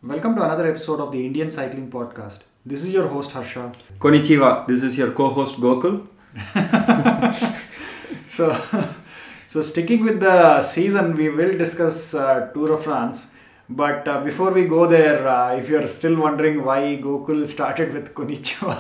Welcome to another episode of the Indian Cycling Podcast. This is your host Harsha. Konnichiwa, this is your co-host Gokul. So, so sticking with the season, we will discuss Tour of France. But before we go there, if you're still wondering why Gokul started with Konnichiwa,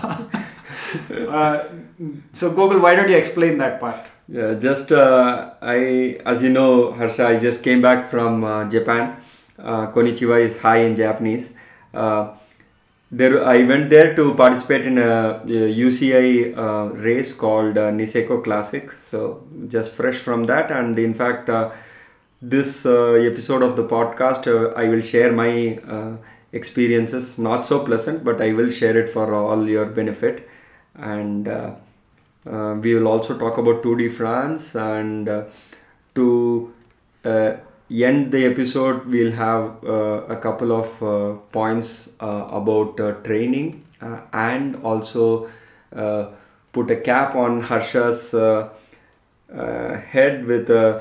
so Gokul, why don't you explain that part? Yeah, as you know, Harsha, I just came back from Japan. Konnichiwa is hi in Japanese. I went there to participate in a UCI race called Niseko Classic. So just fresh from that, and in fact, this episode of the podcast, I will share my experiences. Not so pleasant, but I will share it for all your benefit. And we will also talk about Tour de France, and to end the episode, we'll have a couple of points about training and also put a cap on Harsha's head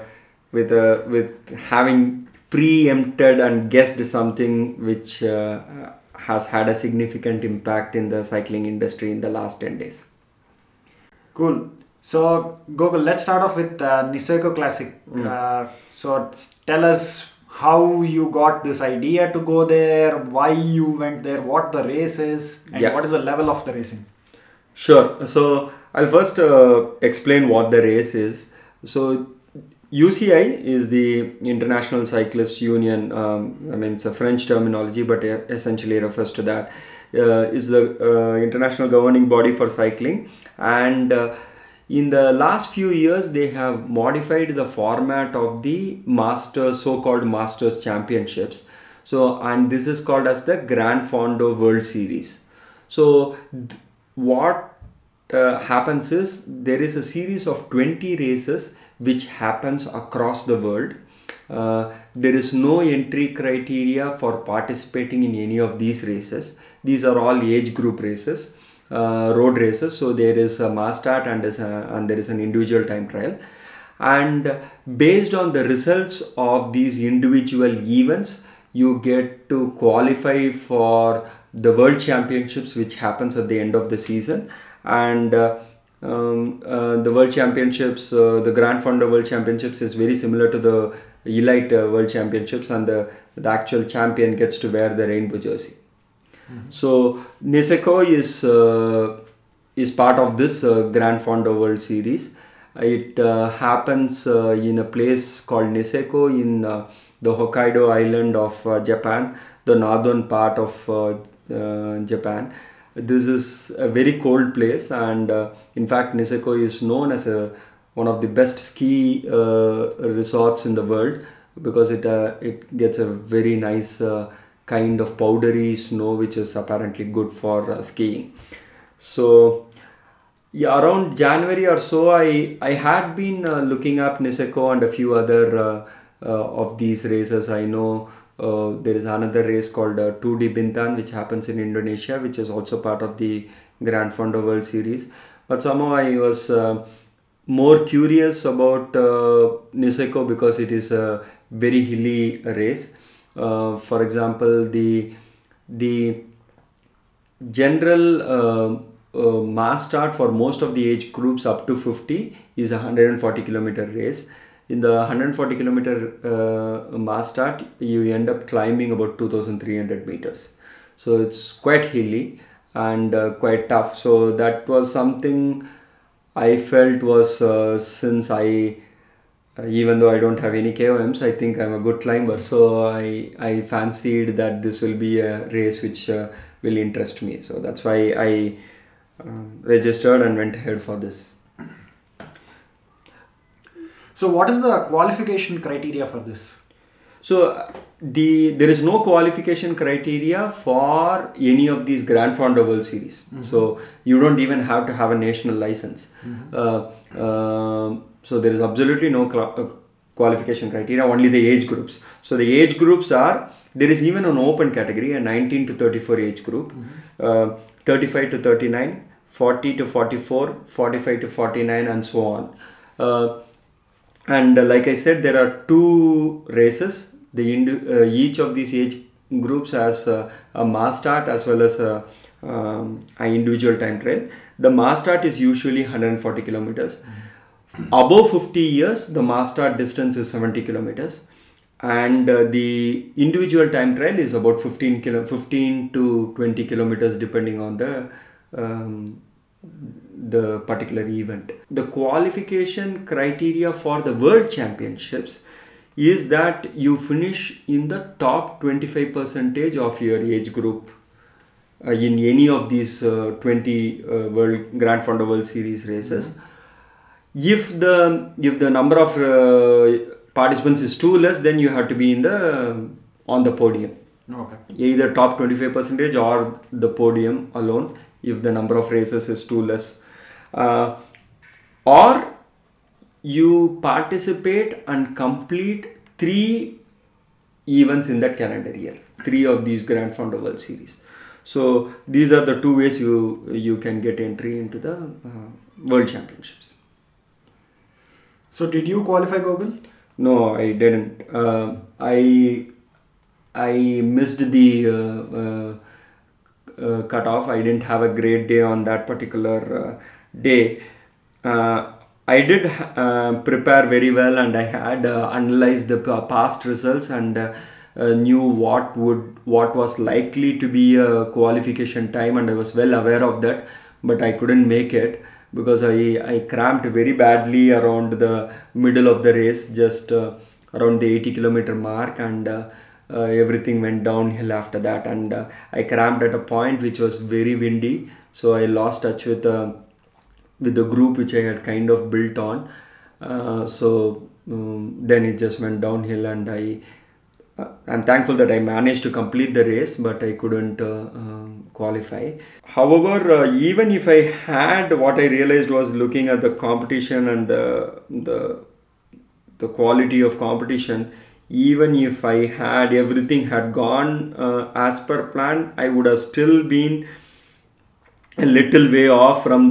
with having preempted and guessed something which has had a significant impact in the cycling industry in the last 10 days. Cool. So, Gokul, let's start off with Niseko Classic. So, tell us how you got this idea to go there, why you went there, what the race is, and what is the level of the racing. Sure. So, I'll first explain what the race is. So, UCI is the International Cyclist Union. It's a French terminology, but essentially refers to that. Is the international governing body for cycling, and in the last few years they have modified the format of the so-called Masters Championships. So, and this is called as the Gran Fondo World Series. So what happens is there is a series of 20 races which happens across the world. There is no entry criteria for participating in any of these races. These are all age group races, road races. So there is a mass start and there is an individual time trial. And based on the results of these individual events, you get to qualify for the World Championships, which happens at the end of the season. And the World Championships, the Gran Fondo World Championships is very similar to the Elite World Championships, and the actual champion gets to wear the rainbow jersey. So Niseko is part of this Gran Fondo World Series. It happens in a place called Niseko in the Hokkaido island of Japan, the northern part of Japan. This is a very cold place, and in fact Niseko is known as one of the best ski resorts in the world, because it gets a very nice kind of powdery snow which is apparently good for skiing. So around January or so, I had been looking up Niseko and a few other of these races. I know there is another race called Tour de Bintan, which happens in Indonesia, which is also part of the Gran Fondo World Series. But somehow I was more curious about Niseko because it is a very hilly race. For example, the general mass start for most of the age groups up to 50 is a 140 kilometer race. In the 140 kilometer mass start, you end up climbing about 2,300 meters. So it's quite hilly and quite tough. So that was something I felt was since even though I don't have any KOMs, I think I'm a good climber. So I fancied that this will be a race which will interest me. So that's why I registered and went ahead for this. So what is the qualification criteria for this? So there is no qualification criteria for any of these Gran Fondo World Series. So you don't even have to have a national license. So there is absolutely no qualification criteria, only the age groups. So the age groups are, there is even an open category, a 19 to 34 age group, 35 to 39, 40 to 44, 45 to 49, and so on. And like I said, there are two races. Each of these age groups as a mass start as well as an individual time trial. The mass start is usually 140 kilometers. Above 50 years, the mass start distance is 70 kilometers. And the individual time trial is about 15 to 20 kilometers depending on the particular event. The qualification criteria for the world championships is that you finish in the top 25% of your age group in any of these 20 World Grand Fondo World Series races. If the number of participants is too less, then you have to be on the podium. Okay. Either top 25% or the podium alone if the number of races is too less. Or you participate and complete 3 events in that calendar year. 3 of these Grand Fondo World Series. So these are the 2 ways you can get entry into the World Championships. So did you qualify, Gokul? No, I didn't. I missed the cutoff. I didn't have a great day on that particular day. I did prepare very well, and I had analyzed the past results and knew what was likely to be a qualification time, and I was well aware of that. But I couldn't make it because I cramped very badly around the middle of the race, just around the 80 kilometer mark, and everything went downhill after that, and I cramped at a point which was very windy, so I lost touch with the group which I had kind of built on. Then it just went downhill, and I'm thankful that I managed to complete the race, but I couldn't qualify. However, even if I had, what I realized was looking at the competition and the quality of competition, even if I had everything had gone as per plan, I would have still been a little way off from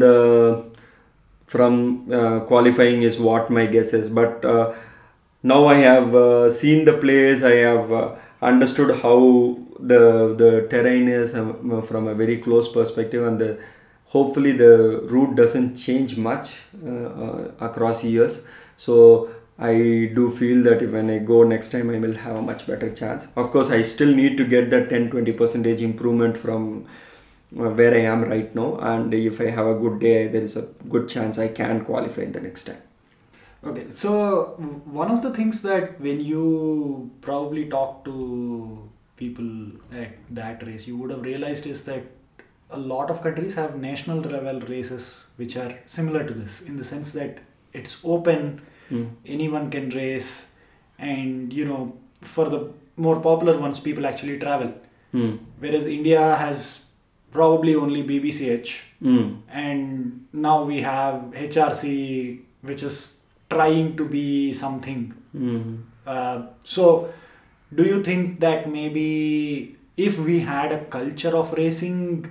qualifying is what my guess is. But now I have seen the place, I have understood how the terrain is from a very close perspective, and hopefully the route doesn't change much across years. So I do feel that when I go next time, I will have a much better chance. Of course, I still need to get that 10-20% improvement from where I am right now, and if I have a good day, there is a good chance I can qualify in the next time. Okay, so one of the things that when you probably talk to people at that race, you would have realized is that a lot of countries have national level races which are similar to this, in the sense that it's open, anyone can race, and for the more popular ones, people actually travel. Whereas India has probably only BBCH, and now we have HRC, which is trying to be something. So do you think that maybe if we had a culture of racing,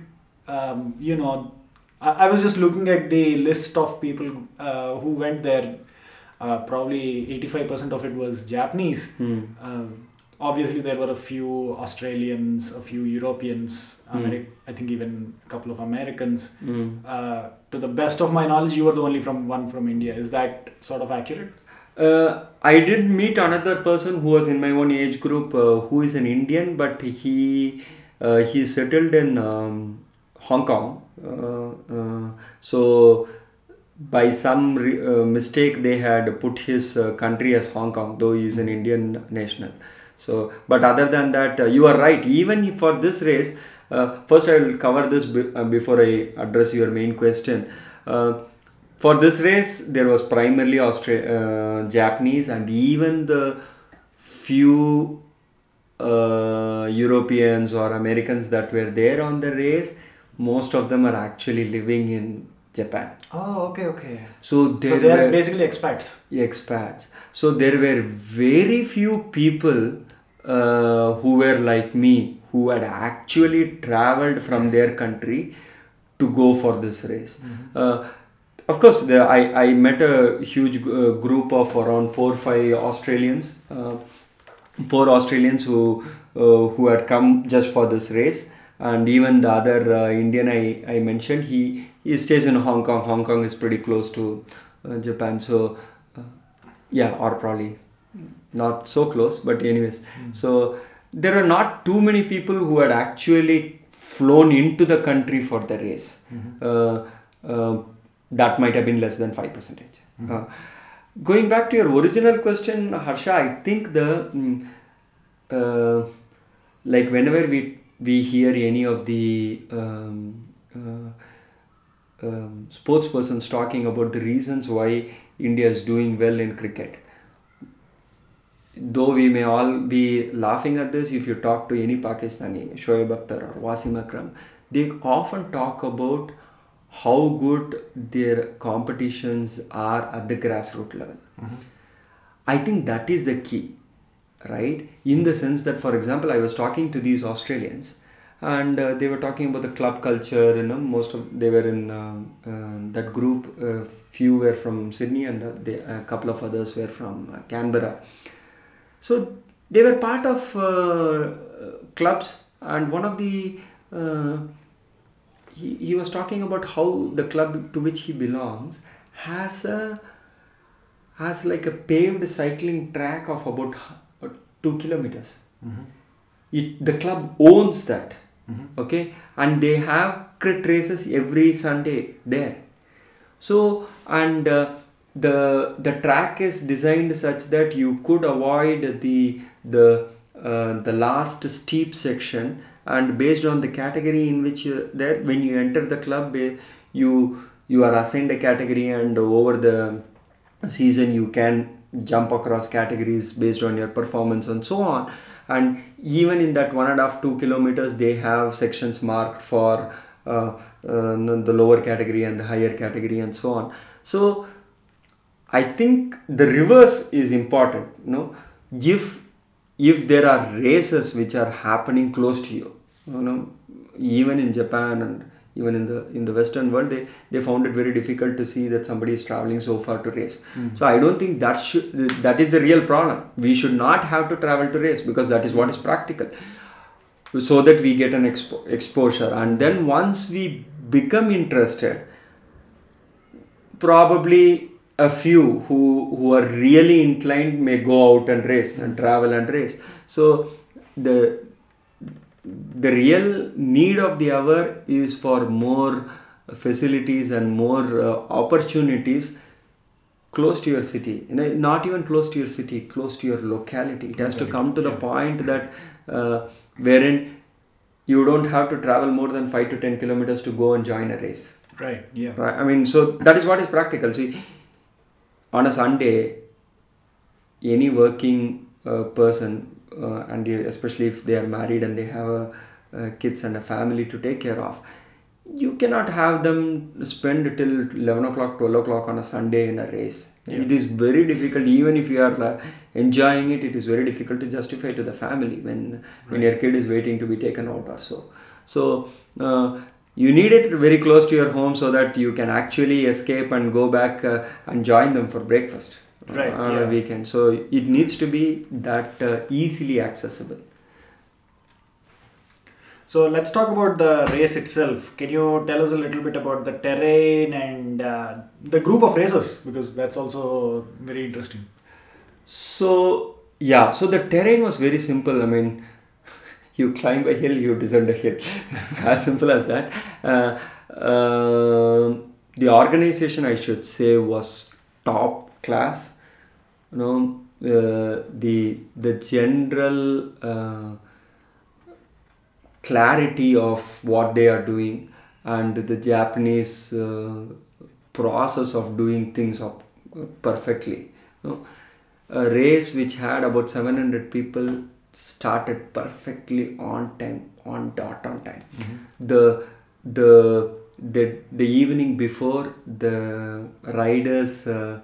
I was just looking at the list of people who went there, probably 85% of it was Japanese. Obviously there were a few Australians, a few Europeans, I think even a couple of Americans. To the best of my knowledge, you were the only one from India. Is that sort of accurate? I did meet another person who was in my own age group, who is an Indian, but he settled in Hong Kong. So by some mistake, they had put his country as Hong Kong, though he is an Indian national. So, but other than that, you are right. Even for this race, first I will cover this before I address your main question. For this race, there was primarily Japanese, and even the few Europeans or Americans that were there on the race, most of them are actually living in Japan. Oh, okay. So they are basically expats. Expats. So there were very few people who were like me, who had actually traveled from their country to go for this race. Of course, I met a huge group of around 4 or 5 Australians. 4 Australians who who had come just for this race. And even the other Indian I mentioned, he stays in Hong Kong. Hong Kong is pretty close to Japan, so yeah, or probably not so close, but anyways. So there are not too many people who had actually flown into the country for the race. That might have been less than 5%. Going back to your original question, Harsha, I think like whenever we hear any of the sports persons talking about the reasons why India is doing well in cricket, though we may all be laughing at this, if you talk to any Pakistani, Shoaib Akhtar or Wasim Akram, they often talk about how good their competitions are at the grassroots level. I think that is the key, right? In the sense that, for example, I was talking to these Australians, and they were talking about the club culture. They were in that group. Few were from Sydney, and a couple of others were from Canberra. So they were part of clubs, and one of the he was talking about how the club to which he belongs has like a paved cycling track of about 2 kilometers. The club owns that, okay, and they have crit races every Sunday there. So, and the track is designed such that you could avoid the last steep section, and based on the category in which you're there, when you enter the club, you are assigned a category, and over the season you can jump across categories based on your performance and so on. And even in that 1.5-2 kilometers, they have sections marked for the lower category and the higher category and so on. So I think the reverse is important. If there are races which are happening close to you, even in Japan and even in the Western world, they found it very difficult to see that somebody is traveling so far to race. So I don't think that is the real problem. We should not have to travel to race, because that is what is practical, so that we get an exposure. And then once we become interested, probably a few who are really inclined may go out and race and travel and race. So the real need of the hour is for more facilities and more opportunities close to your city. Not even close to your city, close to your locality. It has to come to the point that wherein you don't have to travel more than 5 to 10 kilometers to go and join a race. Right. Yeah. Right. I mean, so that is what is practical. See, on a Sunday, any working person, and especially if they are married and they have kids and a family to take care of, you cannot have them spend till 11 o'clock, 12 o'clock on a Sunday in a race. Yeah. It is very difficult. Even if you are enjoying it, it is very difficult to justify to the family when your kid is waiting to be taken out or so. So you need it very close to your home so that you can actually escape and go back and join them for breakfast on a weekend. So it needs to be that easily accessible. So let's talk about the race itself. Can you tell us a little bit about the terrain and the group of racers, because that's also very interesting. So the terrain was very simple. I mean, you climb a hill, you descend a hill. As simple as that. The organization, I should say, was top class. The general clarity of what they are doing, and the Japanese process of doing things perfectly. A race which had about 700 people started perfectly on time, on time. The evening before, the riders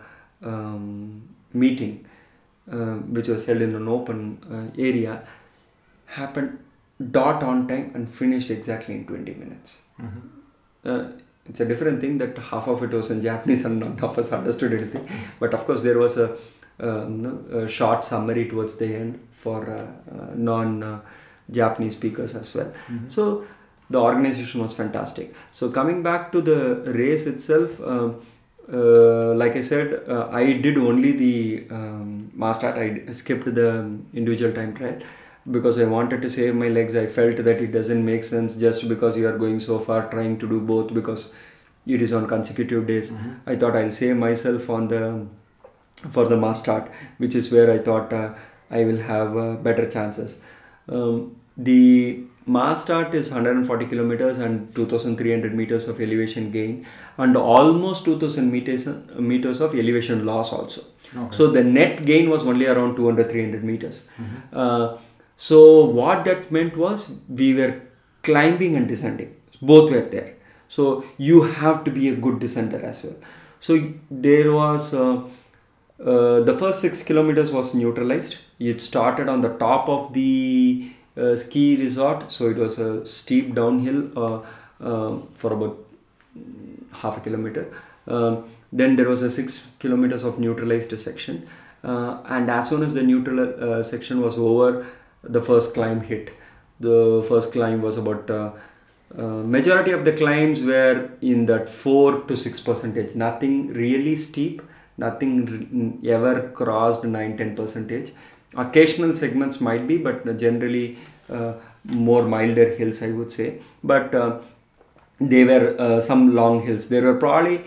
meeting, which was held in an open area, happened dot on time and finished exactly in 20 minutes. It's a different thing that half of it was in Japanese and none of us understood anything. But of course there was a short summary towards the end for Japanese speakers as well. So the organization was fantastic. So coming back to the race itself, like I said, I did only the mass start. I skipped the individual time trial because I wanted to save my legs. I felt that it doesn't make sense just because you are going so far trying to do both, because it is on consecutive days. I thought I'll save myself on the for the mass start, which is where I thought I will have better chances. The mass start is 140 kilometers and 2300 meters of elevation gain, and almost 2000 meters of elevation loss also. Okay. So the net gain was only around 200-300 meters. So what that meant was we were climbing and descending. Both were there. So you have to be a good descender as well. So there was the first 6 kilometers was neutralized. It started on the top of the ski resort. So it was a steep downhill for about half a kilometer. Then there was a 6 kilometers of neutralized section. And as soon as the neutral section was over, the first climb hit. The first climb was about majority of the climbs were in that 4 to 6%. Nothing really steep, nothing ever crossed 9-10%. Occasional segments might be, but generally more milder hills, I would say. But they were some long hills. There were probably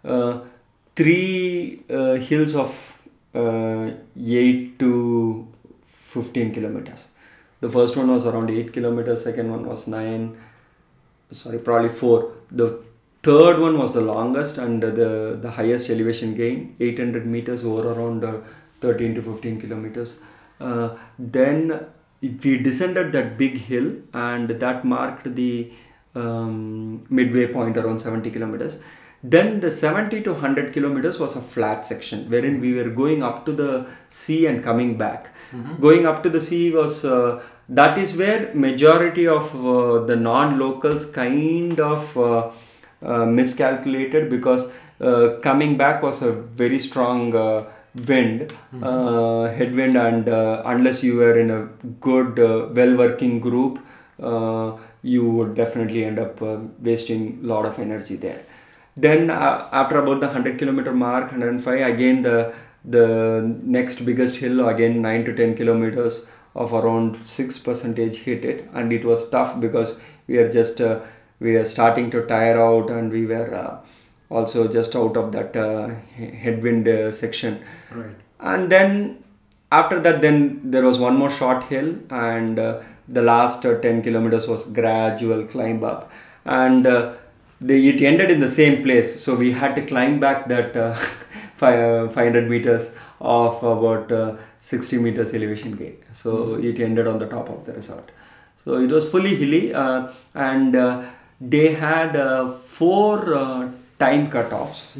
3 hills of 8 to 15 kilometers. The first one was around 8 kilometers, second one was 4. The third one was the longest and the highest elevation gain, 800 meters over around 13 to 15 kilometers. Then we descended that big hill, and that marked the midway point around 70 kilometers. Then the 70 to 100 kilometers was a flat section wherein we were going up to the sea and coming back. Going up to the sea was that is where majority of the non-locals kind of miscalculated, because coming back was a very strong wind, headwind, and unless you were in a good well-working group, you would definitely end up wasting a lot of energy there. Then after about the 100 kilometer mark, 105, again the next biggest hill, again 9 to 10 kilometers of around 6% hit it, and it was tough because we are starting to tire out, and we were also just out of that headwind section. Right. And then after that, then there was one more short hill, and the last 10 kilometers was gradual climb up, and it ended in the same place. So we had to climb back that 500 meters of about 60 meters elevation gain. So it ended on the top of the resort. So it was fully hilly, and they had 4 time cutoffs,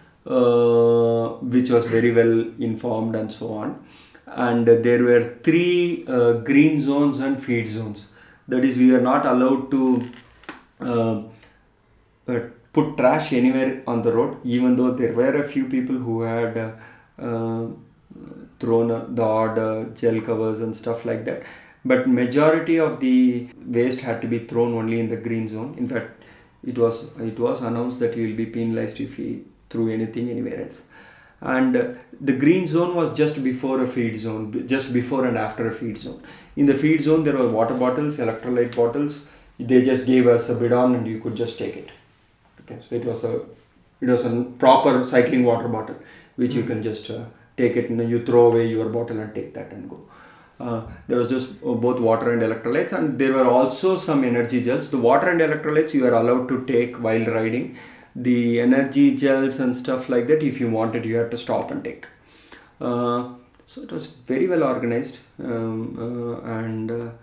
which was very well informed and so on. And there were 3 green zones and feed zones. That is, we were not allowed to put trash anywhere on the road, even though there were a few people who had thrown the odd gel covers and stuff like that. But majority of the waste had to be thrown only in the green zone. In fact, it was announced that you will be penalized if you threw anything anywhere else. And the green zone was just before a feed zone, just before and after a feed zone. In the feed zone, there were water bottles, electrolyte bottles. They just gave us a bidon and you could just take it. Okay, so it was a proper cycling water bottle, which you can just take it and you throw away your bottle and take that and go. There was just both water and electrolytes, and there were also some energy gels. The water and electrolytes you are allowed to take while riding. The energy gels and stuff like that, if you wanted, you had to stop and take. So it was very well organized, and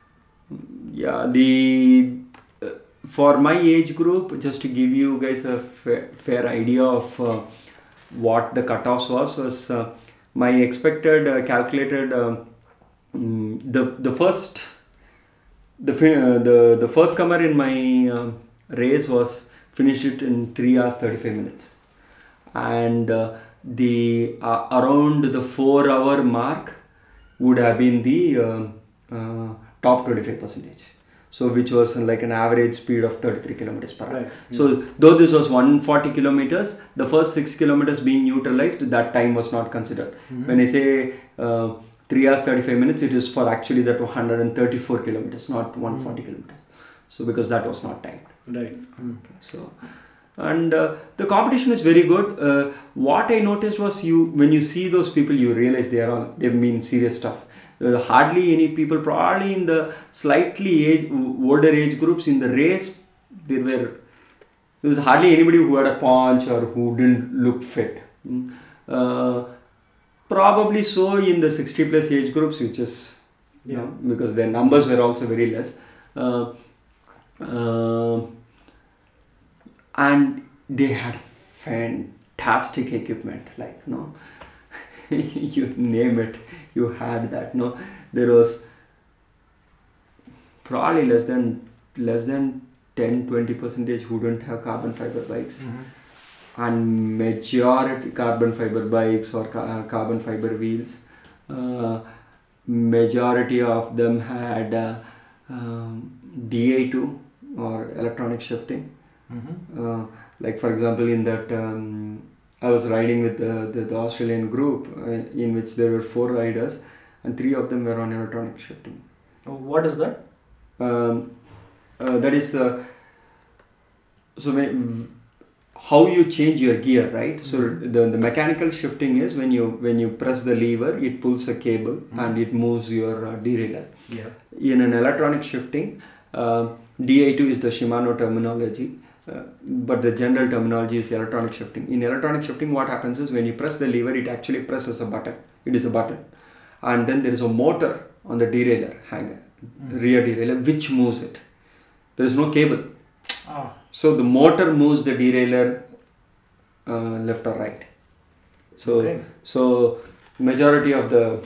for my age group, just to give you guys a fair idea of what the cutoffs was my expected calculated the first comer in my race was finished it in 3 hours 35 minutes, and the around the 4 hour mark would have been the top 25%. So which was like an average speed of 33 kilometers per hour. Right. So though this was 140 kilometers, the first 6 kilometers being neutralized, that time was not considered. When I say 3 hours 35 minutes, it is for actually that 134 kilometers, not 140 kilometers. So because that was not timed. Right. Okay, so and the competition is very good. What I noticed was when you see those people, you realize they mean serious stuff. Hardly any people, probably in the slightly older age groups in the race, there was hardly anybody who had a paunch or who didn't look fit. Probably so in the 60 plus age groups, which is because their numbers were also very less. And they had fantastic equipment, like you name it, you had that. There was probably less than 10-20% who didn't have carbon fiber bikes, and majority carbon fiber bikes or carbon fiber wheels. Majority of them had DA2 or electronic shifting. Like for example, in that I was riding with the Australian group in which there were 4 riders and 3 of them were on electronic shifting. What is that? That is how you change your gear, right? So the mechanical shifting is when you press the lever, it pulls a cable and it moves your derailleur. Yeah. In an electronic shifting, DA2 is the Shimano terminology. But the general terminology is electronic shifting. In electronic shifting, what happens is when you press the lever, it actually presses a button. It is a button. And then there is a motor on the derailleur hanger, rear derailleur, which moves it. There is no cable. So the motor moves the derailleur left or right. So majority of the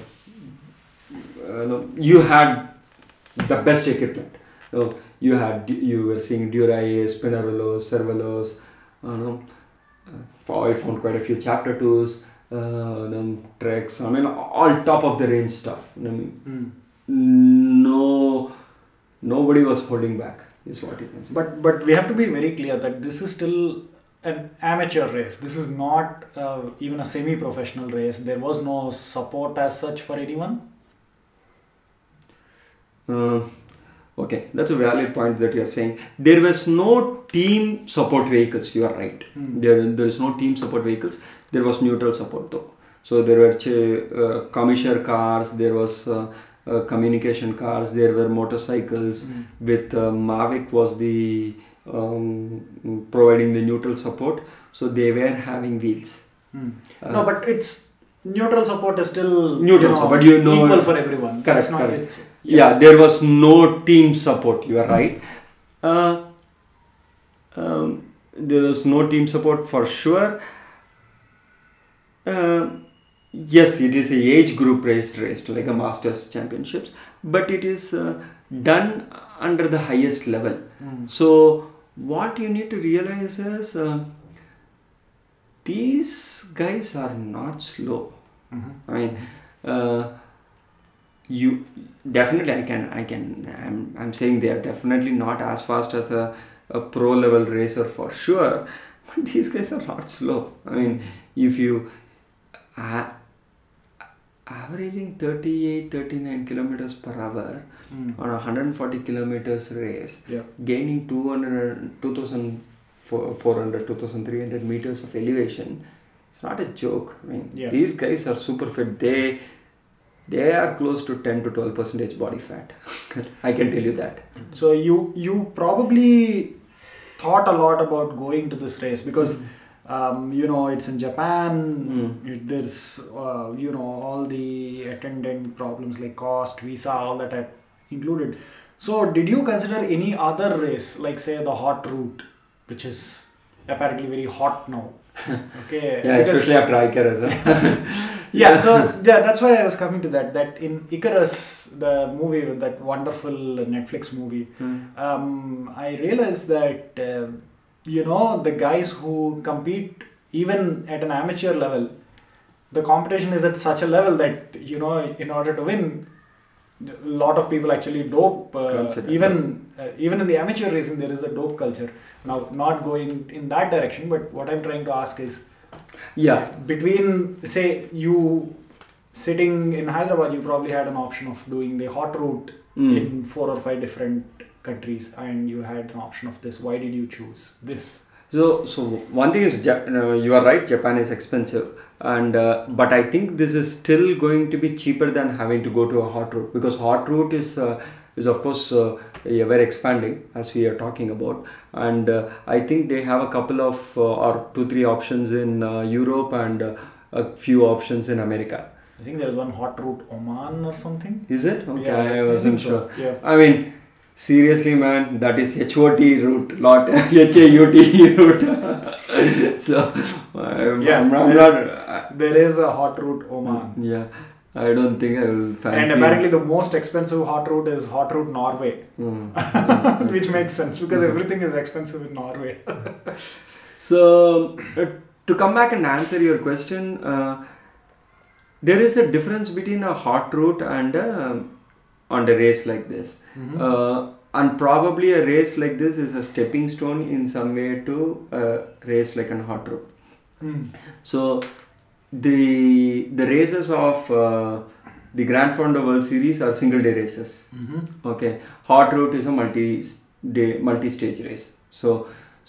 you had the best equipment. You were seeing Dura-Ace, Pinarellos, Cervelos. I found quite a few Chapter 2s, Treks. All top of the range stuff. Nobody was holding back, is what you can say. But we have to be very clear that this is still an amateur race. This is not even a semi-professional race. There was no support as such for anyone. Okay, that's a valid point that you are saying. There was no team support vehicles, you are right. There is no team support vehicles. There was neutral support though. So there were commissioner cars, there was communication cars, there were motorcycles. With Mavic was the providing the neutral support. So they were having wheels. No, but it's neutral support is still neutral support, equal for everyone. Correct, correct. Yeah, there was no team support, you are right. There was no team support for sure. Yes, it is a age group race like a Masters Championships, but it is done under the highest level. So what you need to realize is these guys are not slow. I mean, you definitely I'm saying they are definitely not as fast as a pro level racer for sure, but these guys are not slow. I mean, if you averaging 38-39 kilometers per hour on a 140 kilometers race, gaining 2,400-2,300 meters of elevation, it's not a joke. I mean, these guys are super fit. They are close to 10-12% body fat. I can tell you that. So you probably thought a lot about going to this race because it's in Japan. There's all the attendant problems like cost, visa, all that are included. So did you consider any other race, like say the hot route, which is apparently very hot now? Okay. Yeah, especially after Icarus. That's why I was coming to that. That in Icarus, the movie, that wonderful Netflix movie, I realized that the guys who compete even at an amateur level, the competition is at such a level that in order to win, a lot of people actually dope. Consider. Even in the amateur racing, there is a dope culture. Now, not going in that direction, but what I'm trying to ask is, Yeah. between, say, you sitting in Hyderabad, you probably had an option of doing the hot route in 4 or 5 different countries, and you had an option of this. Why did you choose this? So one thing is, you are right. Japan is expensive, and but I think this is still going to be cheaper than having to go to a hot route, because hot route is of course ever expanding, as we are talking about, and I think they have a couple of or 2-3 options in Europe and a few options in America. I think there is one hot route Oman or something. Is it? Okay, Yeah, I wasn't think so. sure. Yeah. I mean, seriously, man, that is HOT route, not HAUT route. So, I'm not. There is a hot route Oman. Yeah, I don't think I will fancy. And apparently the most expensive hot route is hot route Norway. Which makes sense because everything is expensive in Norway. So, to come back and answer your question, there is a difference between a hot route and on a race like this. And probably a race like this is a stepping stone in some way to a race like a hot route. So the races of the Grand Fondo World Series are single day races. Okay, hot route is a multi-stage race. So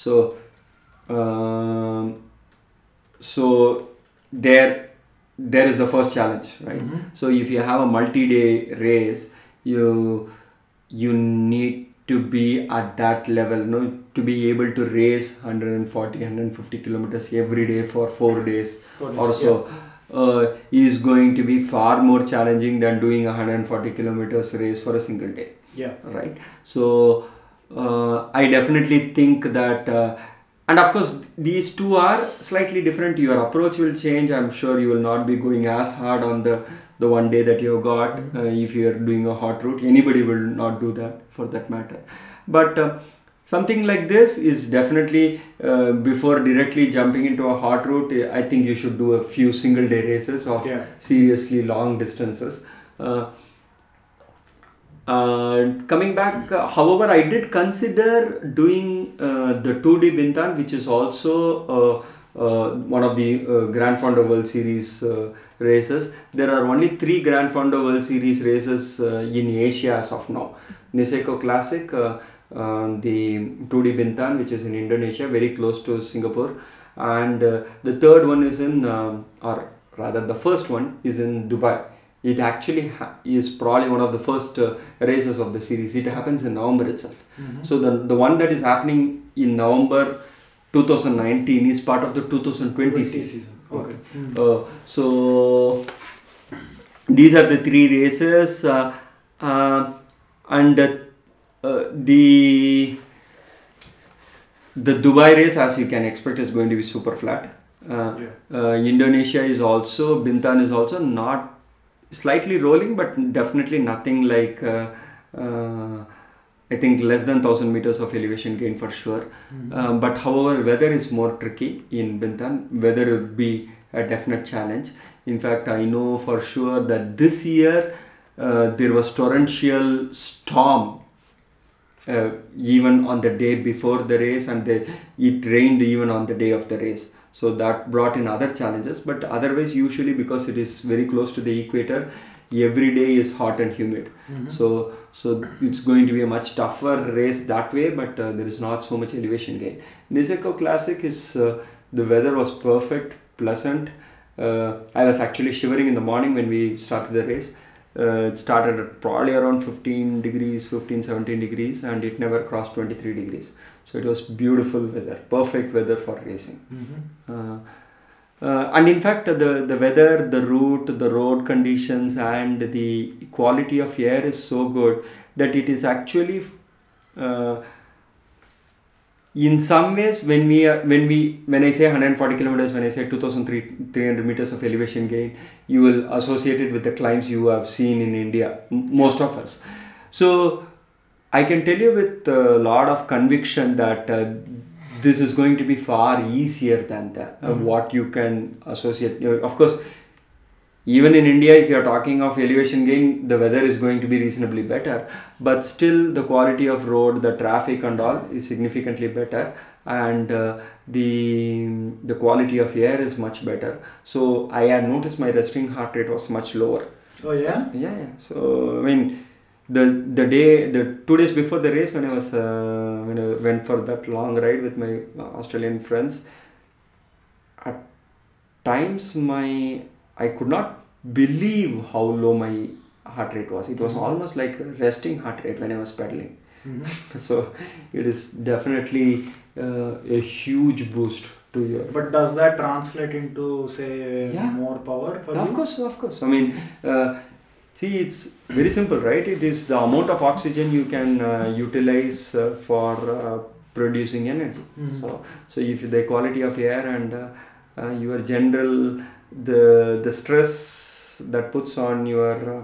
there is the first challenge, right? So if you have a multi-day race, you need to be at that level, to be able to race 150 kilometers every day for 4 days or so. Is going to be far more challenging than doing a 140 kilometers race for a single day. Yeah. Right. So I definitely think that, and of course these two are slightly different. Your approach will change. I'm sure you will not be going as hard on the one day that you have got if you are doing a hot route. Anybody will not do that for that matter. But something like this is definitely, before directly jumping into a hot route, I think you should do a few single day races of seriously long distances. Coming back, however, I did consider doing the Tour de Bintan, which is also one of the Grand Fondo World Series races. There are only 3 Grand Fondo World Series races in Asia as of now. Niseko Classic, the Tour de Bintan, which is in Indonesia, very close to Singapore, and the third one is in, or rather the first one is in Dubai. It actually is probably one of the first races of the series. It happens in November itself. So the one that is happening in November 2019 is part of the 2020 season. Okay. So these are the 3 races, and the Dubai race, as you can expect, is going to be super flat. Indonesia is also, Bintan is also not slightly rolling, but definitely nothing like I think less than 1000 meters of elevation gain for sure. But however, weather is more tricky in Bintan. Weather would be a definite challenge. In fact, I know for sure that this year there was torrential storm even on the day before the race, and it rained even on the day of the race. So that brought in other challenges, but otherwise usually, because it is very close to the equator, every day is hot and humid. So it's going to be a much tougher race that way, but there is not so much elevation gain. Niseko Classic is, the weather was perfect, pleasant. I was actually shivering in the morning when we started the race. It started at probably around 15 degrees, 17 degrees, and it never crossed 23 degrees. So it was beautiful weather, perfect weather for racing. And in fact, the weather, the route, the road conditions, and the quality of air is so good that it is actually, in some ways, when I say 140 kilometers, when I say 2,300 meters of elevation gain, you will associate it with the climbs you have seen in India, most of us. So I can tell you with a lot of conviction that this is going to be far easier than that, what you can associate. Of course, Even in India, if you are talking of elevation gain, the weather is going to be reasonably better, but still the quality of road, the traffic and all is significantly better, and the quality of air is much better. So I had noticed my resting heart rate was much lower. Oh yeah. Yeah. So I mean, the 2 days before the race, when I went for that long ride with my Australian friends, at times I could not believe how low my heart rate was. It was almost like a resting heart rate when I was pedaling. So it is definitely a huge boost to your. But does that translate into, say, Yeah. more power for Of you? course, of course. I mean, see, it's very simple, right? It is the amount of oxygen you can utilize for producing energy. So if the quality of air and your general the stress that puts on your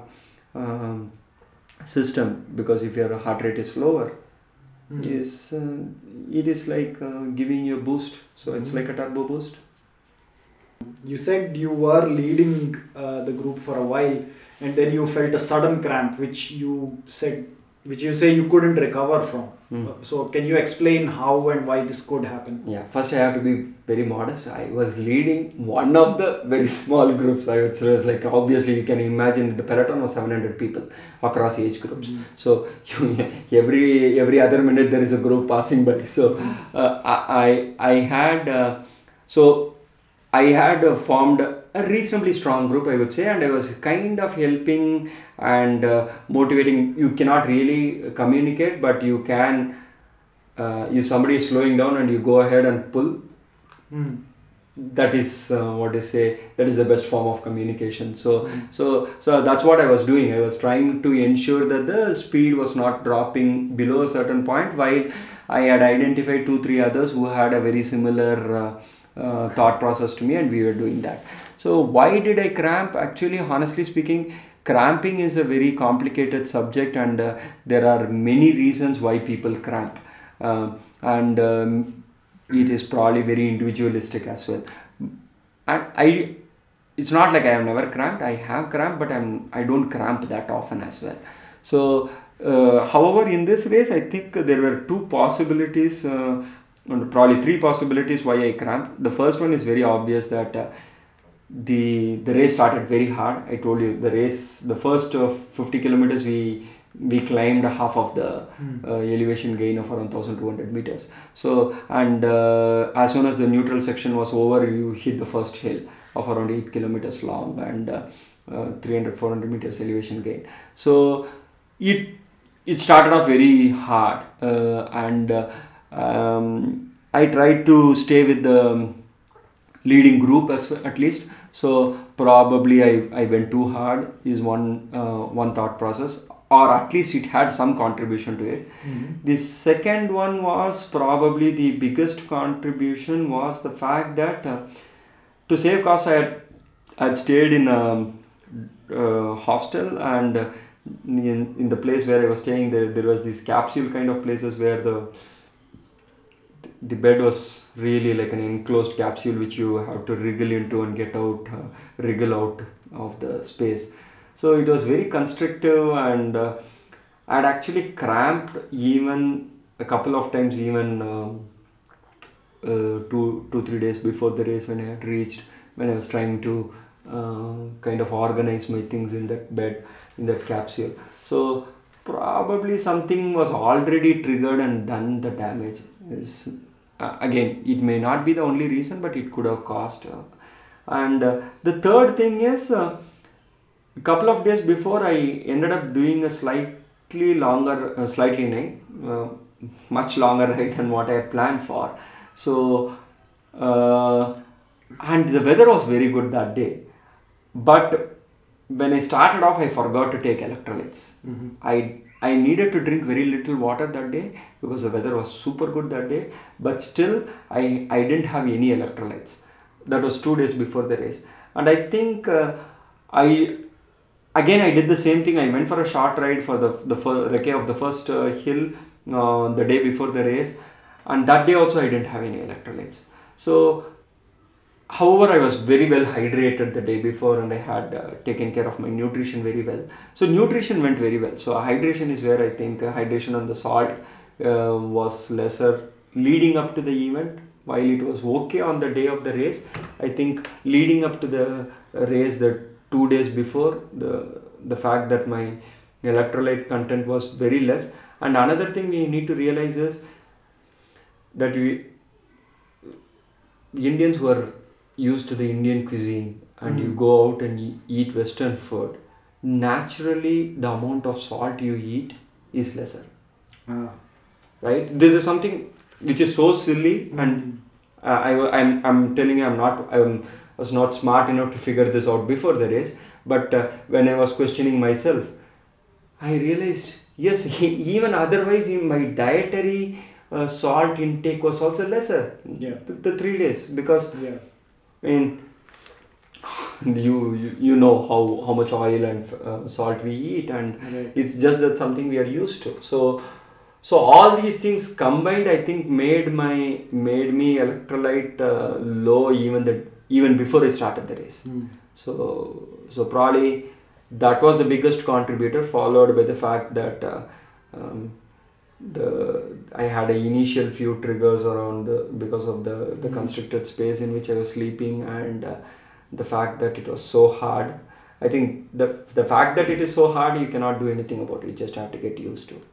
system, because if your heart rate is lower, is it is like giving you a boost. So it's like a turbo boost. You said you were leading the group for a while, and then you felt a sudden cramp, which you say you couldn't recover from. So can you explain how and why this could happen? Yeah, first I have to be very modest. I was leading one of the very small groups. I would say, it's like, obviously you can imagine the peloton was 700 people across age groups. So every other minute there is a group passing by. So I had formed a reasonably strong group, I would say, and I was kind of helping and motivating. You cannot really communicate, but you can. If somebody is slowing down and you go ahead and pull, that is that is the best form of communication. So that's what I was doing. I was trying to ensure that the speed was not dropping below a certain point, while I had identified 2-3 others who had a very similar thought process to me, and we were doing that. So why did I cramp? Actually, honestly speaking, cramping is a very complicated subject, and there are many reasons why people cramp. And it is probably very individualistic as well. And it's not like I have never cramped. I have cramped, but I don't cramp that often as well. So however, in this race, I think there were two possibilities, and probably three possibilities why I cramped. The first one is very obvious, that the race started very hard. I told you, the first 50 kilometers we climbed half of the elevation gain of around 1200 meters. So, and as soon as the neutral section was over, you hit the first hill of around 8 kilometers long, and 300-400 meters elevation gain. So it started off very hard, and I tried to stay with the leading group at least. So probably I went too hard is one thought process, or at least it had some contribution to it. The second one was probably the biggest contribution, was the fact that to save costs, I had stayed in a hostel, and in the place where I was staying, there was these capsule kind of places where the bed was really like an enclosed capsule which you have to wriggle into and wriggle out of the space. So it was very constrictive, and I had actually cramped even a couple of times, even 2-3 days before the race, when I was trying to kind of organize my things in that bed, in that capsule. So probably something was already triggered and done the damage. Again, it may not be the only reason, but it could have caused. And the third thing is, a couple of days before, I ended up doing a much longer ride than what I had planned for. So, and the weather was very good that day. But when I started off, I forgot to take electrolytes. I needed to drink very little water that day because the weather was super good that day. But still, I didn't have any electrolytes. That was 2 days before the race. And I think I did the same thing. I went for a short ride for the recce of the first hill the day before the race. And that day also I didn't have any electrolytes. So However, I was very well hydrated the day before, and I had taken care of my nutrition very well. So nutrition went very well. So hydration is where I think hydration on the salt was lesser leading up to the event. While it was okay on the day of the race, I think leading up to the race, the 2 days before, the fact that my electrolyte content was very less. And another thing we need to realize is that Indians were used to the Indian cuisine, and you go out and you eat Western food, naturally the amount of salt you eat is lesser. Right? This is something which is so silly, and I'm telling you, I was not smart enough to figure this out before the race. But when I was questioning myself, I realized, yes, even otherwise in my dietary salt intake was also lesser. The 3 days, because I mean, you know how much oil and salt we eat, and it's just that something we are used to. So all these things combined, I think, made me electrolyte low even before I started the race. So probably that was the biggest contributor, followed by the fact that I had an initial few triggers around because of the constricted space in which I was sleeping, and the fact that it was so hard. I think the fact that it is so hard, you cannot do anything about it. You just have to get used to.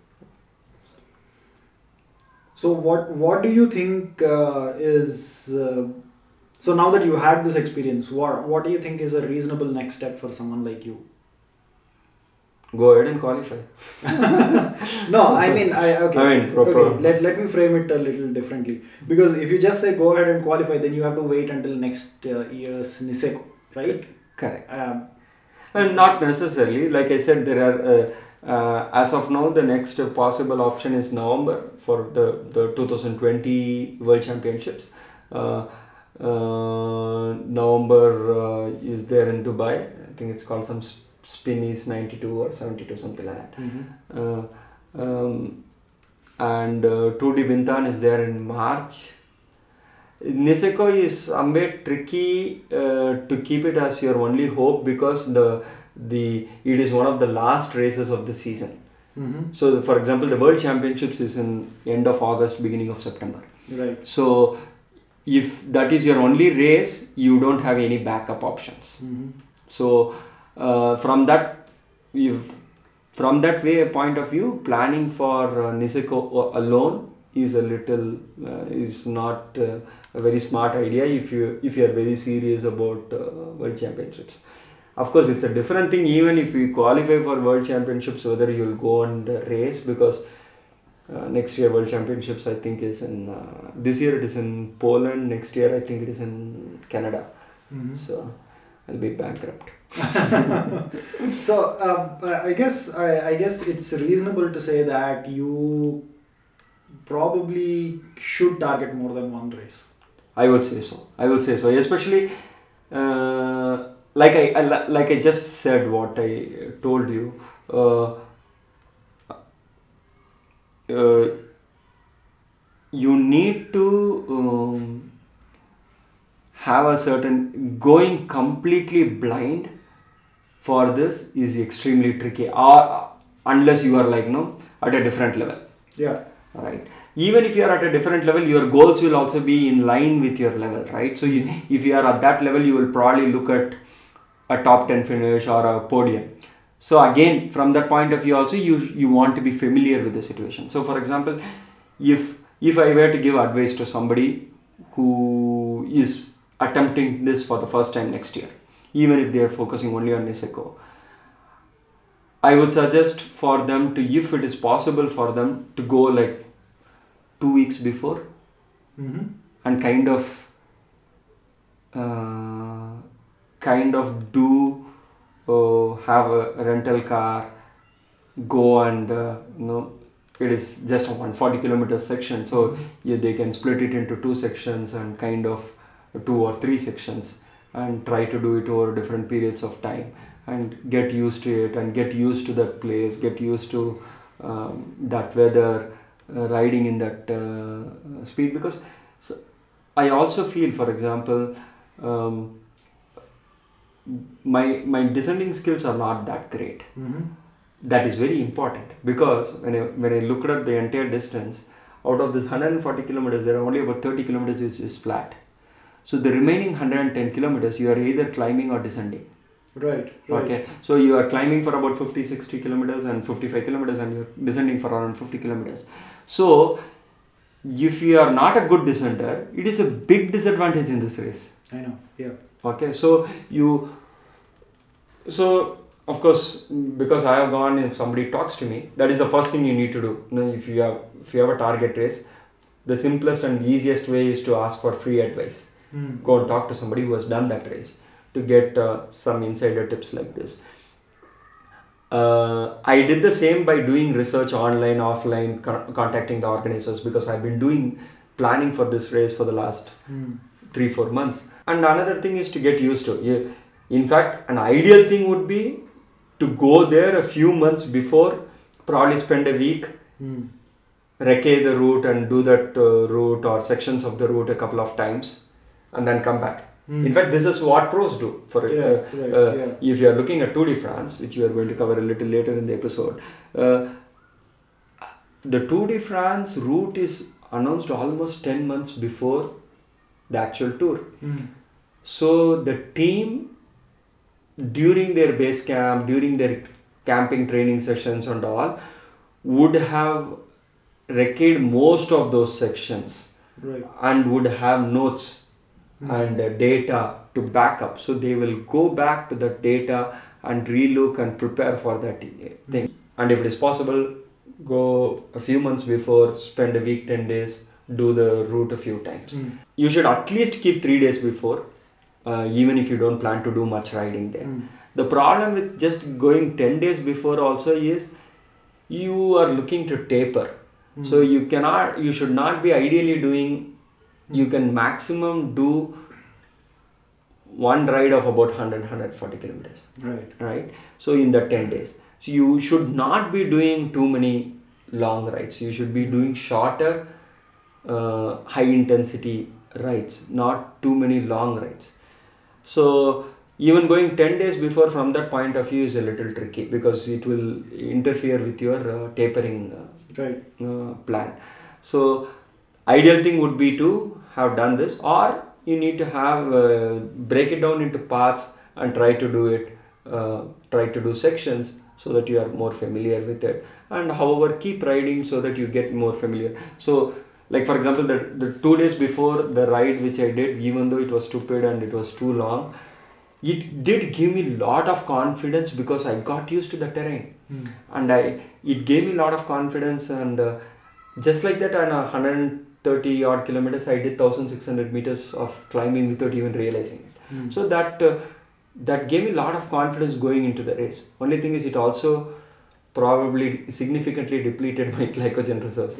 So what do you think is so now that you had this experience, what do you think is a reasonable next step for someone like you? Go ahead and qualify. No, I mean, let me frame it a little differently. Because if you just say go ahead and qualify, then you have to wait until next year's Niseko, right? Correct. And not necessarily. Like I said, there are, as of now, the next possible option is November for the 2020 World Championships. November is there in Dubai. I think it's called some Spinnies 92 or 72, something like that. And Tour de Bintan is there in March. Niseko is a bit tricky to keep it as your only hope, because it is one of the last races of the season. So for example, the World Championships is in end of August, beginning of September. Right. So if that is your only race, you don't have any backup options. So from that way point of view, planning for Niseko alone is not a very smart idea if you are very serious about World Championships. Of course, it's a different thing even if you qualify for World Championships, whether you'll go and race, because next year World Championships I think is in this year it is in Poland, next year I think it is in Canada. So I'll be bankrupt. So I guess it's reasonable to say that you probably should target more than one race. I would say so, especially like I just said, what I told you, you need to have a certain, going completely blind for this is extremely tricky, unless you are at a different level. Right. Even if you are at a different level, your goals will also be in line with your level, right? So if you are at that level, you will probably look at a top 10 finish or a podium. So again, from that point of view also, you want to be familiar with the situation. So for example, if I were to give advice to somebody who is attempting this for the first time next year, even if they are focusing only on Niseko, I would suggest for them to, if it is possible for them, to go 2 weeks before and kind of do have a rental car, go and it is just a 140 kilometer section, so they can split it into 2 sections and kind of 2 or 3 sections and try to do it over different periods of time and get used to it and get used to that place, get used to that weather, riding in that speed. Because I also feel, for example, um, my descending skills are not that great. That is very important, because when I looked at the entire distance, out of this 140 kilometers, there are only about 30 kilometers which is flat. So the remaining 110 kilometers, you are either climbing or descending. Right. Okay, so you are climbing for about 50-60 kilometers and 55 kilometers, and you're descending for around 50 kilometers. So if you are not a good descender, it is a big disadvantage in this race. I know. Yeah. Okay, so of course, because I have gone, if somebody talks to me, that is the first thing you need to do. If you have a target race, the simplest and easiest way is to ask for free advice. Go and talk to somebody who has done that race to get some insider tips like this. I did the same by doing research online, offline, contacting the organizers, because I've been planning for this race for the last 3-4 months. And another thing is to get used to. In fact, an ideal thing would be to go there a few months before, probably spend a week, recce the route and do that route or sections of the route a couple of times, and then come back. In fact, this is what pros do. If you are looking at Tour de France, which we are going to cover a little later in the episode, the Tour de France route is announced almost 10 months before the actual tour. So the team, during their base camp, during their camping training sessions and all, would have recced most of those sections, and would have notes and data to back up. So they will go back to the data and relook and prepare for that thing. And if it is possible, go a few months before, spend a week, 10 days, do the route a few times. You should at least keep 3 days before, even if you don't plan to do much riding there. The problem with just going 10 days before also is you are looking to taper. So you should not be ideally doing, you can maximum do one ride of about 100-140 kilometers. Right. So in the 10 days. So you should not be doing too many long rides. You should be doing shorter, high intensity rides, not too many long rides. So even going 10 days before, from that point of view, is a little tricky, because it will interfere with your tapering plan. So ideal thing would be to have done this, or you need to have break it down into parts and try to do sections so that you are more familiar with it, and however keep riding so that you get more familiar. So like for example, the 2 days before the ride which I did, even though it was stupid and it was too long, it did give me a lot of confidence, because I got used to the terrain. And it gave me a lot of confidence, and just like that, on 130 odd kilometers, I did 1600 meters of climbing without even realizing it. So that gave me a lot of confidence going into the race. Only thing is, it also probably significantly depleted my glycogen reserves.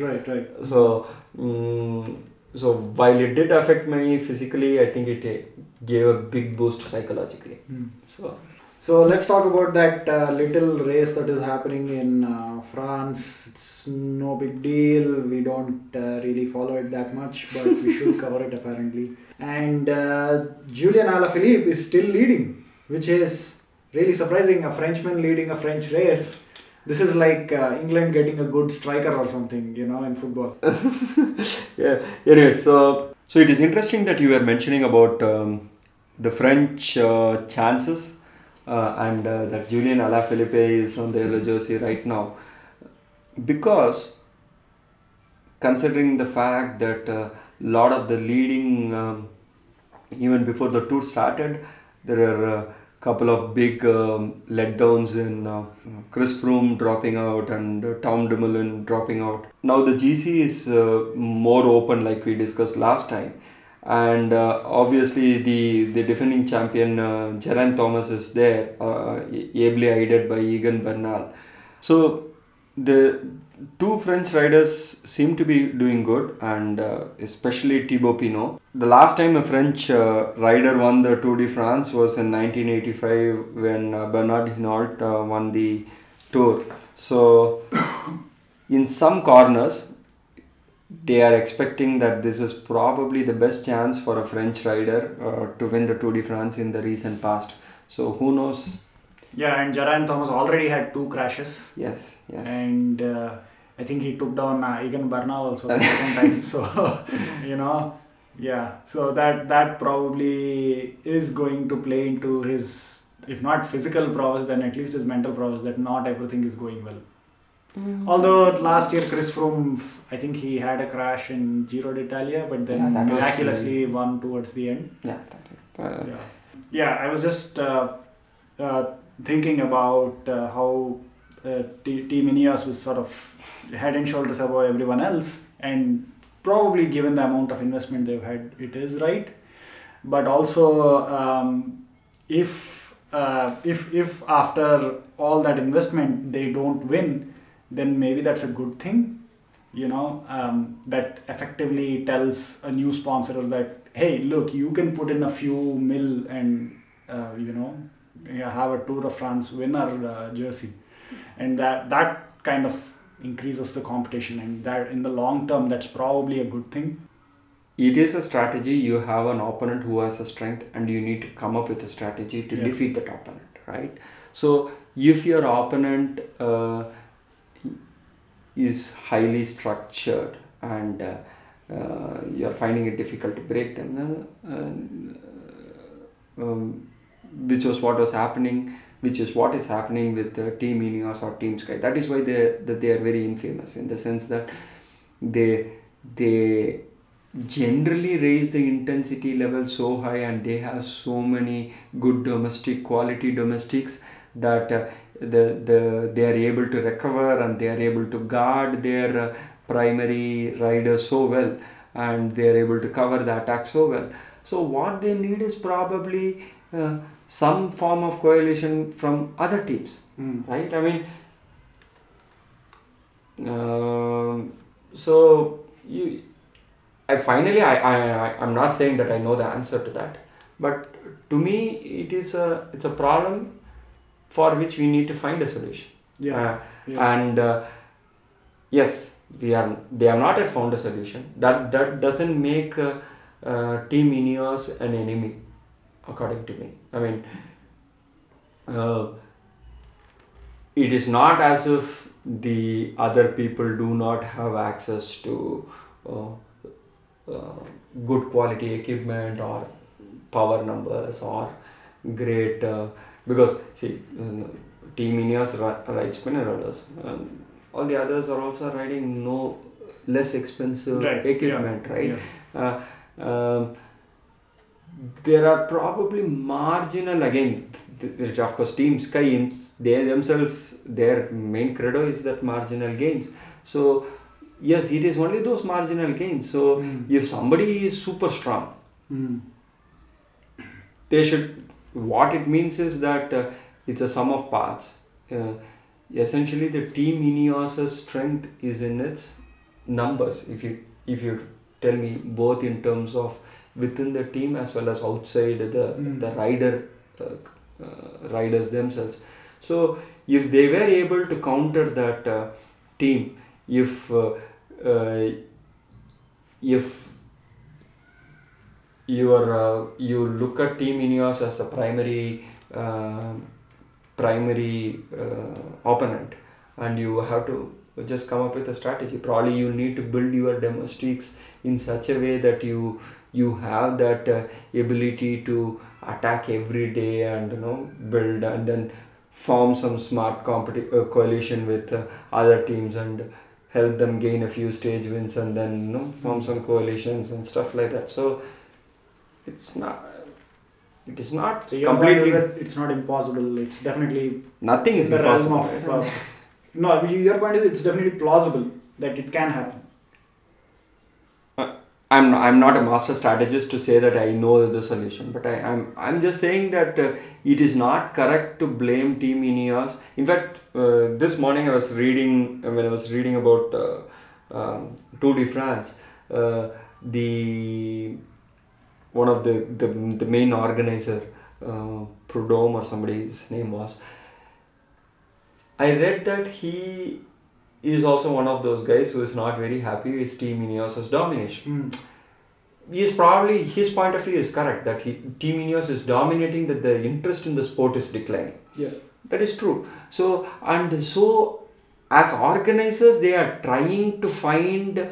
So while it did affect me physically, I think it gave a big boost psychologically. So let's talk about that little race that is happening in France. It's no big deal. We don't really follow it that much, but we should cover it apparently. And Julian Alaphilippe is still leading, which is really surprising. A Frenchman leading a French race. This is like England getting a good striker or something, in football. Yeah. Anyway, so it is interesting that you were mentioning about the French chances, and that Julian Alaphilippe is on the yellow jersey right now, because considering the fact that a lot of the leading, even before the tour started, there are couple of big letdowns in Chris Froome dropping out and Tom Dumoulin dropping out. Now the GC is more open, like we discussed last time, and obviously the defending champion Geraint Thomas is there, ably aided by Egan Bernal. So the two French riders seem to be doing good, and especially Thibaut Pinot. The last time a French rider won the Tour de France was in 1985, when Bernard Hinault won the Tour. So in some corners, they are expecting that this is probably the best chance for a French rider to win the Tour de France in the recent past. So who knows? Yeah, and Geraint Thomas already had 2 crashes. Yes, yes. And I think he took down Egan Bernal also the second time. So, yeah. So that probably is going to play into his, if not physical prowess, then at least his mental prowess, that not everything is going well. Although last year Chris Froome, I think he had a crash in Giro d'Italia, but then miraculously won towards the end. Yeah. Yeah, I was just thinking about how Team Ineos was sort of head and shoulders above everyone else, and probably given the amount of investment they've had, it is right. But also, if after all that investment they don't win, then maybe that's a good thing. That effectively tells a new sponsor that, hey, look, you can put in a few mil and have a Tour de France winner jersey, and that kind of increases the competition, and that in the long term, that's probably a good thing. It is a strategy. You have an opponent who has a strength, and you need to come up with a strategy to defeat that opponent, right? So if your opponent is highly structured and you're finding it difficult to break them, which is what is happening with Team Ineos or Team Sky. That is why they are very infamous, in the sense that they generally raise the intensity level so high, and they have so many good quality domestics that they are able to recover, and they are able to guard their primary riders so well, and they are able to cover the attack so well. So what they need is probably some form of coalition from other teams, right? I mean, I'm not saying that I know the answer to that, but to me it's a problem for which we need to find a solution. And yes, they have not yet found a solution. That doesn't make Team Ineos an enemy, according to me. I mean, it is not as if the other people do not have access to good quality equipment or power numbers or great because see, Team Ineos rides Spinnerolers, all the others are also riding no less expensive equipment, right? There are probably marginal, again, of course, Team Sky, they themselves, their main credo is that marginal gains. So yes, it is only those marginal gains. So if somebody is super strong, they should, what it means is that it's a sum of parts. Essentially, the Team Ineos' strength is in its numbers. If you tell me, both in terms of within the team as well as outside the riders themselves. So if they were able to counter that team, if you look at Team Ineos as a primary opponent, and you have to just come up with a strategy. Probably you need to build your domestics in such a way that you have that ability to attack every day and build and then form some smart coalition with other teams and help them gain a few stage wins, and then form some coalitions and stuff like that. So it is not so completely. It's not impossible. It's definitely nothing is in the impossible. realm of no. Your point is it's definitely plausible that it can happen. I'm not a master strategist to say that I know the solution, but I'm just saying that it is not correct to blame Team Ineos. In fact, this morning when I was reading about Tour de France, one of the main organizer, Prudhomme or somebody's name was, I read that he is also one of those guys who is not very happy with Team Ineos's domination. His point of view is correct that Team Ineos is dominating, that the interest in the sport is declining. Yeah. That is true. So as organizers, they are trying to find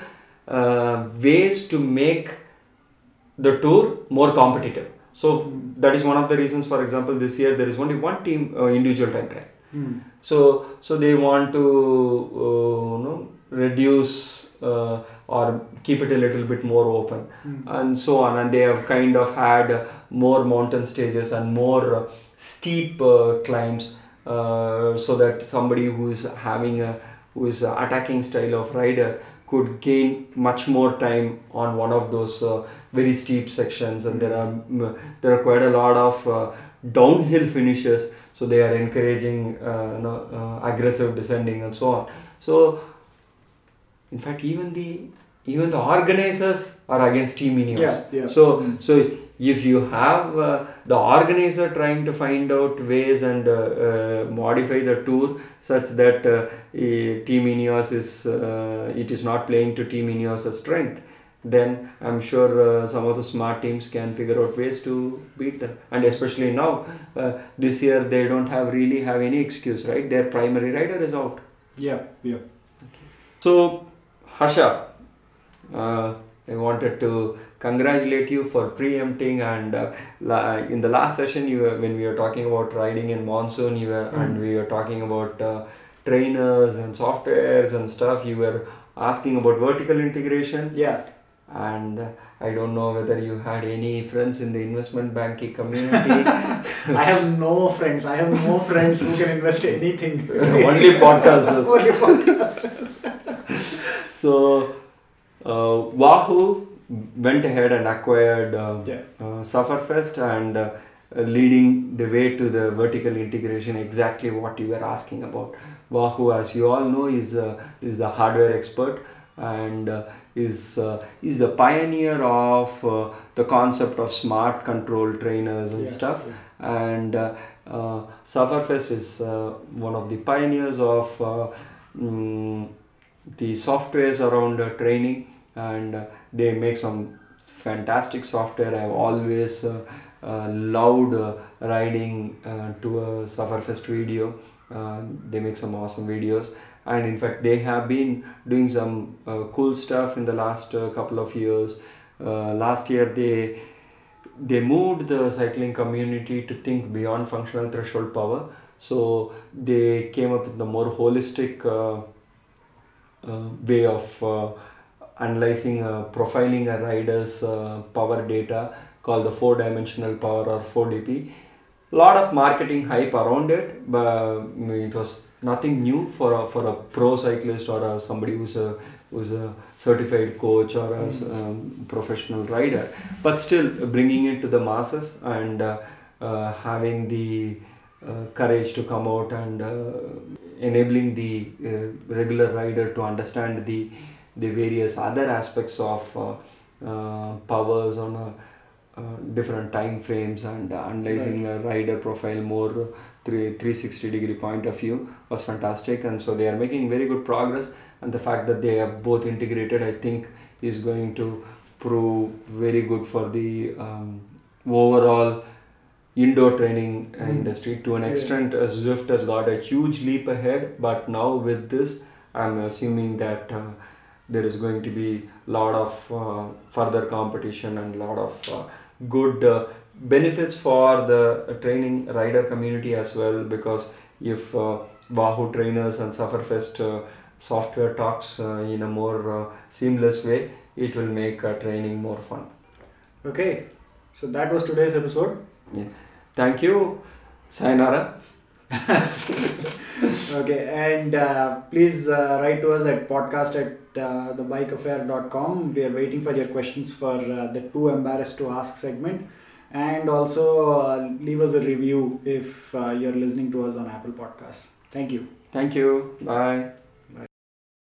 ways to make the tour more competitive. So that is one of the reasons. For example, this year there is only one team individual time trial. So they want to reduce or keep it a little bit more open, and so on. And they have kind of had more mountain stages and more steep climbs, so that somebody who is attacking style of rider could gain much more time on one of those very steep sections. And there are quite a lot of downhill finishes, so they are encouraging aggressive descending and so on. So in fact, even the organizers are against Team Ineos. Yeah. So if you have the organizer trying to find out ways and modify the tour such that Team Ineos is not playing to Team Ineos' strength, then I'm sure some of the smart teams can figure out ways to beat them. And especially now, this year they don't really have any excuse, right? Their primary rider is out. Yeah. So Harsha, I wanted to congratulate you for preempting, and in the last session when we were talking about riding in monsoon, and we were talking about trainers and softwares and stuff, you were asking about vertical integration. Yeah. And I don't know whether you had any friends in the investment banking community. I have no friends. Who can invest anything. Only podcasters. Only podcasters. So Wahoo went ahead and acquired Sufferfest, and leading the way to the vertical integration, exactly what you were asking about. Wahoo, as you all know, is the hardware expert, and is the pioneer of the concept of smart control trainers and stuff. And Sufferfest is one of the pioneers of the softwares around training, and they make some fantastic software. I've always loved riding to a Sufferfest video. They make some awesome videos, and in fact they have been doing some cool stuff in the last couple of years. Last year they moved the cycling community to think beyond functional threshold power, so they came up with the more holistic way of analyzing, profiling a rider's power data, called the 4-dimensional power, or 4DP. Lot of marketing hype around it, but it was nothing new for a pro cyclist or somebody who's a certified coach or a professional rider. But still, bringing it to the masses and having the courage to come out and enabling the regular rider to understand the various other aspects of powers on different time frames, and analyzing a rider profile more 360 degree point of view was fantastic. And so they are making very good progress, and the fact that they have both integrated, I think, is going to prove very good for the overall indoor training industry. To an extent, Zwift has got a huge leap ahead, but now with this, I'm assuming that there is going to be a lot of further competition and a lot of good benefits for the training rider community as well, because if Wahoo trainers and Sufferfest software talks in a more seamless way, it will make training more fun. Okay, so that was today's episode. Yeah. Thank you. Sayonara. Okay, and please write to us at podcast@thebikeaffair.com. We are waiting for your questions for the Too Embarrassed to Ask segment, and also leave us a review if you're listening to us on Apple Podcasts. Thank you. Thank you. Bye.